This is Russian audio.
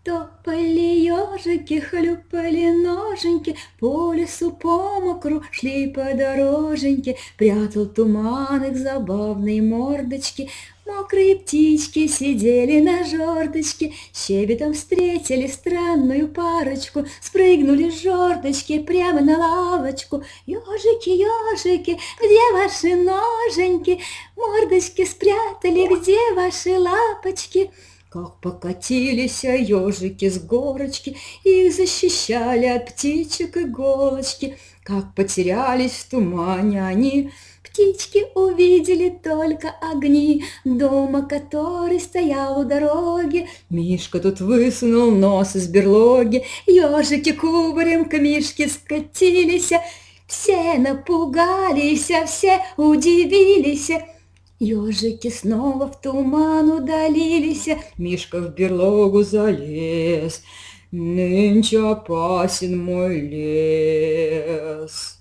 Топали ежики, хлюпали ноженьки, по лесу по мокру шли по дороженьке. Прятал туман их забавные мордочки. Мокрые птички сидели на жердочке, щебетом встретили странную парочку, спрыгнули с жердочки прямо на лавочку. Ежики, ежики, где ваши ноженьки? Мордочки спрятали, где ваши лапочки? Как покатились ежики с горочки, их защищали от птичек иголочки. Как потерялись в тумане они, птички увидели только огни дома, который стоял у дороги. Мишка тут высунул нос из берлоги, ежики кубарем к Мишке скатились. Все напугались, все удивились. Ежики снова в туман удалились, Мишка в берлогу залез. Нынче опасен мой лес.